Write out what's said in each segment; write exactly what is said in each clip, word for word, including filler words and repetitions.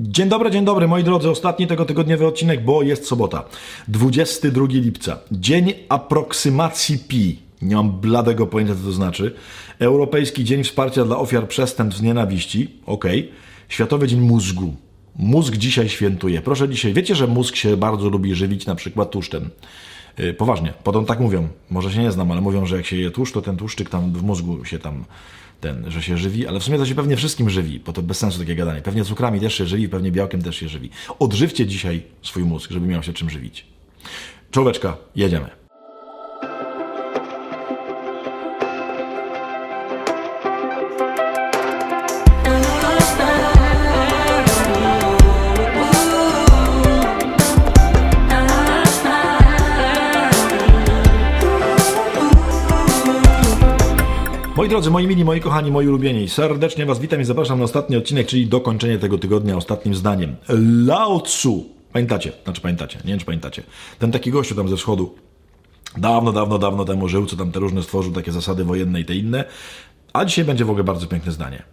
Dzień dobry, dzień dobry, moi drodzy. Ostatni tego tygodniowy odcinek, bo jest sobota. dwudziestego drugiego lipca. Dzień aproksymacji Pi. Nie mam bladego pojęcia, co to znaczy. Europejski Dzień Wsparcia dla Ofiar Przestępstw z Nienawiści. Okej. Okay. Światowy Dzień Mózgu. Mózg dzisiaj świętuje. Proszę dzisiaj, wiecie, że mózg się bardzo lubi żywić na przykład tłuszczem. Yy, poważnie, potem tak mówią. Może się nie znam, ale mówią, że jak się je tłuszcz, to ten tłuszczyk tam w mózgu się tam... ten, że się żywi, ale w sumie to się pewnie wszystkim żywi, bo to bez sensu takie gadanie. Pewnie cukrami też się żywi, pewnie białkiem też się żywi. Odżywcie dzisiaj swój mózg, żeby miał się czym żywić. Czołóweczka, jedziemy. Moi drodzy, moi mili, moi kochani, moi ulubieni, serdecznie Was witam i zapraszam na ostatni odcinek, czyli dokończenie tego tygodnia ostatnim zdaniem. Lao Tzu. Pamiętacie? Znaczy pamiętacie, nie wiem czy pamiętacie. Ten taki gościu tam ze wschodu, dawno, dawno, dawno temu żył, co tam te różne stworzył, takie zasady wojenne i te inne. A dzisiaj będzie w ogóle bardzo piękne zdanie.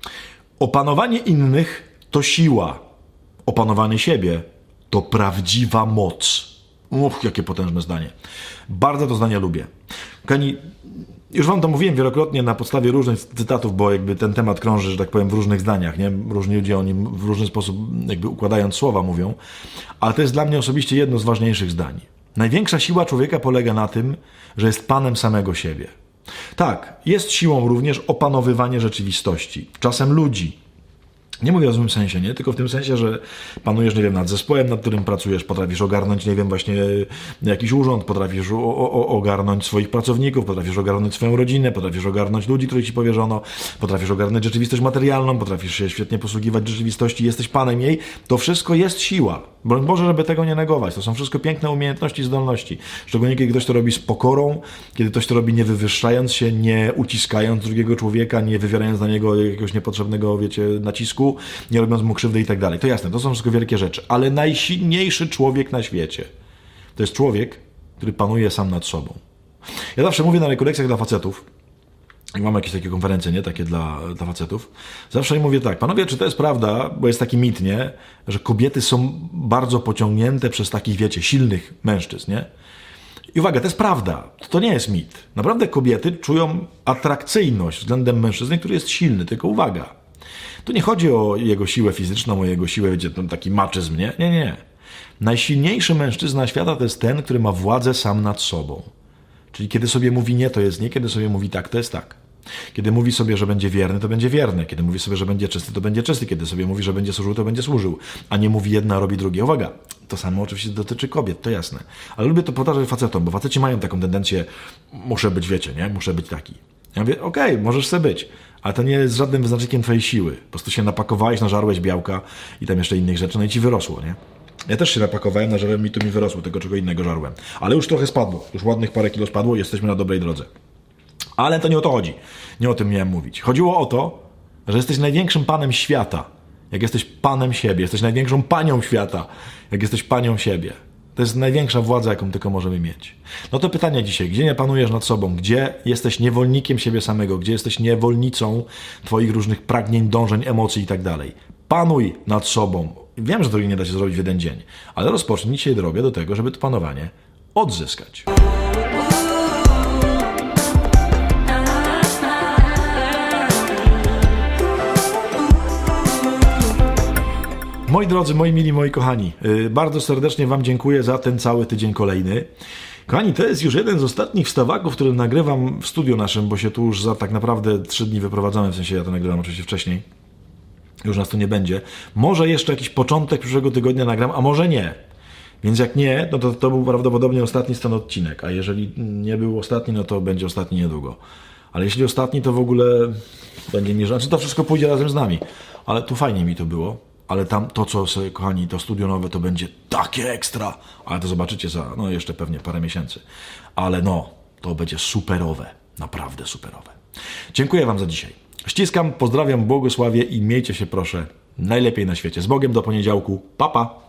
Opanowanie innych to siła. Opanowanie siebie to prawdziwa moc. Uch, jakie potężne zdanie. Bardzo to zdanie lubię. Kochani, już wam to mówiłem wielokrotnie na podstawie różnych cytatów, bo jakby ten temat krąży, że tak powiem, w różnych zdaniach, nie? Różni ludzie o nim w różny sposób, jakby układając słowa, mówią, ale to jest dla mnie osobiście jedno z ważniejszych zdań. Największa siła człowieka polega na tym, że jest panem samego siebie. Tak, jest siłą również opanowywanie rzeczywistości, czasem ludzi. Nie mówię o złym sensie, nie? Tylko w tym sensie, że panujesz, nie wiem, nad zespołem, nad którym pracujesz, potrafisz ogarnąć, nie wiem, właśnie jakiś urząd, potrafisz o, o, ogarnąć swoich pracowników, potrafisz ogarnąć swoją rodzinę, potrafisz ogarnąć ludzi, których ci powierzono, potrafisz ogarnąć rzeczywistość materialną, potrafisz się świetnie posługiwać rzeczywistości, jesteś panem jej. To wszystko jest siła. Broń Boże, żeby tego nie negować. To są wszystko piękne umiejętności i zdolności. Szczególnie kiedy ktoś to robi z pokorą, kiedy ktoś to robi nie wywyższając się, nie uciskając drugiego człowieka, nie wywierając na niego jakiegoś niepotrzebnego, wiecie, nacisku, nie robiąc mu krzywdy i tak dalej. To jasne, to są wszystko wielkie rzeczy. Ale najsilniejszy człowiek na świecie to jest człowiek, który panuje sam nad sobą. Ja zawsze mówię na rekolekcjach dla facetów, jak mam jakieś takie konferencje, nie? Takie dla, dla facetów, zawsze im mówię tak, panowie, czy to jest prawda, bo jest taki mit, nie? Że kobiety są bardzo pociągnięte przez takich, wiecie, silnych mężczyzn, nie? I uwaga, to jest prawda, to nie jest mit. Naprawdę kobiety czują atrakcyjność względem mężczyzny, który jest silny, tylko uwaga, tu nie chodzi o jego siłę fizyczną, o jego siłę, wiecie, taki maczyzm, nie? Nie, nie. Najsilniejszy mężczyzna świata to jest ten, który ma władzę sam nad sobą. Czyli kiedy sobie mówi nie, to jest nie, kiedy sobie mówi tak, to jest tak. Kiedy mówi sobie, że będzie wierny, to będzie wierny. Kiedy mówi sobie, że będzie czysty, to będzie czysty. Kiedy sobie mówi, że będzie służył, to będzie służył. A nie mówi jedna, a robi drugie. Uwaga, to samo oczywiście dotyczy kobiet, to jasne. Ale lubię to powtarzać facetom, bo faceci mają taką tendencję, muszę być, wiecie, nie? Muszę być taki. Ja mówię, okej, okay, możesz sobie być, ale to nie jest żadnym wyznacznikiem twojej siły. Po prostu się napakowałeś, nażarłeś białka i tam jeszcze innych rzeczy, no i ci wyrosło, nie? Ja też się napakowałem, nażarłem i tu mi wyrosło, tego czego innego żarłem. Ale już trochę spadło, już ładnych parę kilo spadło i jesteśmy na dobrej drodze. Ale to nie o to chodzi. Nie o tym miałem mówić. Chodziło o to, że jesteś największym panem świata, jak jesteś panem siebie. Jesteś największą panią świata, jak jesteś panią siebie. To jest największa władza, jaką tylko możemy mieć. No to pytanie dzisiaj. Gdzie nie panujesz nad sobą? Gdzie jesteś niewolnikiem siebie samego? Gdzie jesteś niewolnicą twoich różnych pragnień, dążeń, emocji i tak dalej? Panuj nad sobą. Wiem, że to nie da się zrobić w jeden dzień, ale rozpocznij dzisiaj drogę do tego, żeby to panowanie odzyskać. Moi drodzy, moi mili, moi kochani, yy, bardzo serdecznie wam dziękuję za ten cały tydzień kolejny. Kochani, to jest już jeden z ostatnich wstawaków, który nagrywam w studiu naszym, bo się tu już za tak naprawdę trzy dni wyprowadzamy, w sensie ja to nagrywam oczywiście wcześniej. Już nas tu nie będzie. Może jeszcze jakiś początek przyszłego tygodnia nagram, a może nie. Więc jak nie, no to to był prawdopodobnie ostatni ten odcinek, a jeżeli nie był ostatni, no to będzie ostatni niedługo. Ale jeśli ostatni, to w ogóle będzie nie... Znaczy to wszystko pójdzie razem z nami. Ale tu fajnie mi to było. Ale tam to, co sobie, kochani, to studio nowe, to będzie takie ekstra. Ale to zobaczycie za, no jeszcze pewnie parę miesięcy. Ale no, to będzie superowe. Naprawdę superowe. Dziękuję wam za dzisiaj. Ściskam, pozdrawiam, błogosławię i miejcie się proszę najlepiej na świecie. Z Bogiem do poniedziałku. Pa, pa!